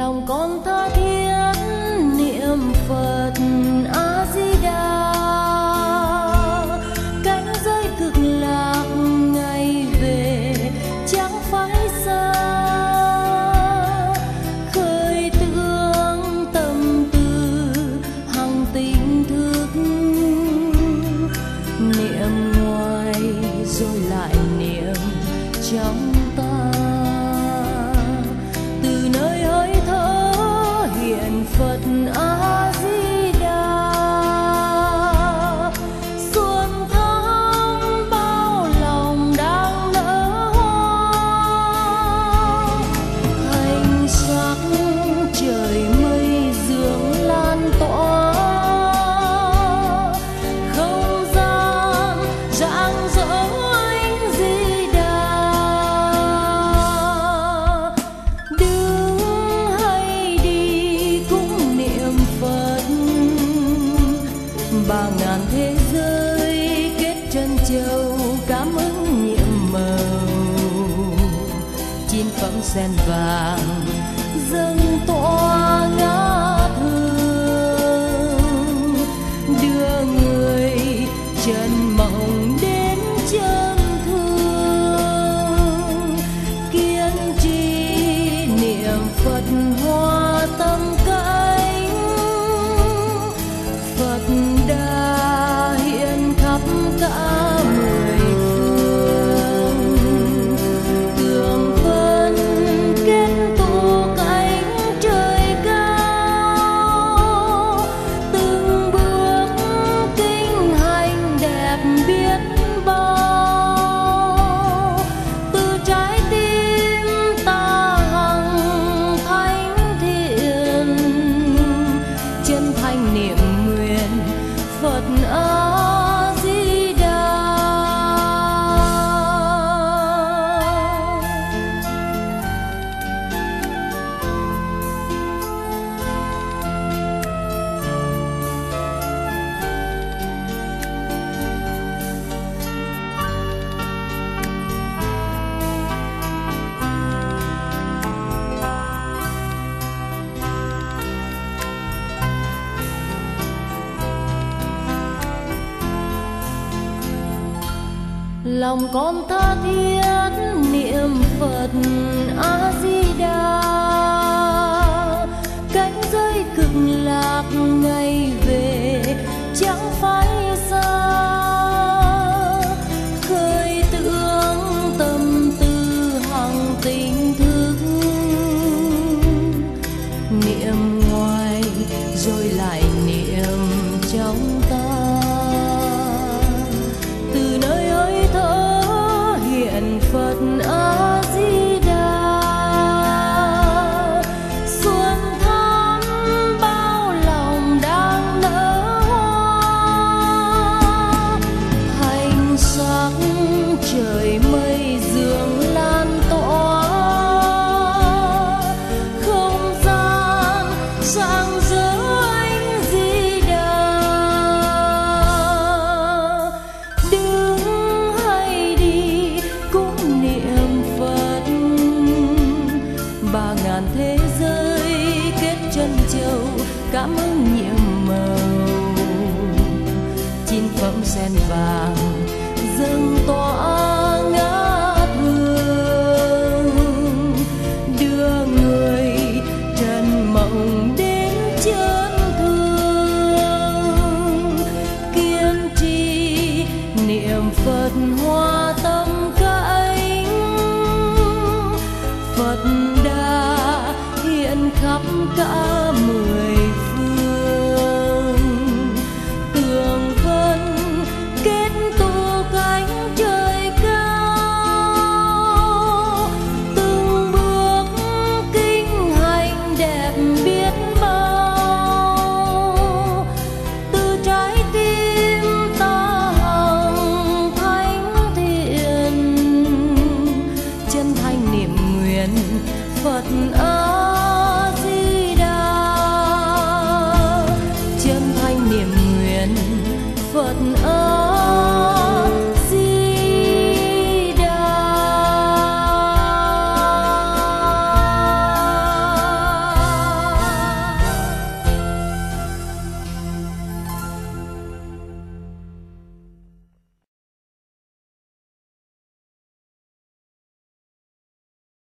lòng con tha thiết niệm Phật A Di Đà. Cánh giới cực lạc ngày về chẳng phải xa, khơi tương tâm tư hằng tình thức. Niệm ngoài rồi lại niệm trong ta, từ nơi hơi thở hiện Phật A Di Đà. Xuân tháng bao lòng đang nở hoa, hành sắc trời mây dương lan tỏa. Không gian rạng rỡ ánh Di Đà, đứng hay đi cũng niệm Phật. Ba ngàn thế giới kết trân châu cảm ứng nhiệm màu, chín phẩm sen vàng dâng tỏa ngát hương, đưa người chân mộng đến chân thương. Kiên trì niệm Phật hoa tâm cánh, Phật đã hiện khắp cả mười phương. Tường vân kết tụ cánh trời cao, từng bước kinh hành đẹp biết bao. Từ trái tim ta hằng thánh thiện, chân thành niệm nguyện Phật A Di Đà. Lòng con tha thiết niệm Phật A Di Đà. Cánh giới cực lạc ngày về chẳng phải xa, khơi tương tâm tư hằng tình thức. Niệm ngoài rồi lại niệm trong ta, từ nơi hơi thở hiện Phật A Di Đà. Xuân tháng bao lòng đang nở hoa, hành sắc trời mây dương lan tỏa. Không gian rạng rỡ ánh Di Đà, đứng hay đi cũng niệm Phật. Ba ngàn thế giới kết trân châu cảm ứng nhiệm màu, chín phẩm sen vàng dâng tỏa ngát hương, đưa người trần mộng đến chân thương. Kiên trì niệm Phật hoa tâm cánh, Phật đã hiện khắp cả mười phương. Tường vân kết tụ cánh trời cao, từng bước kinh hành đẹp biết bao. Từ trái tim ta hằng thánh thiện, chân thành niệm nguyện Phật A Di Đà. Chân thành niệm nguyện Phật A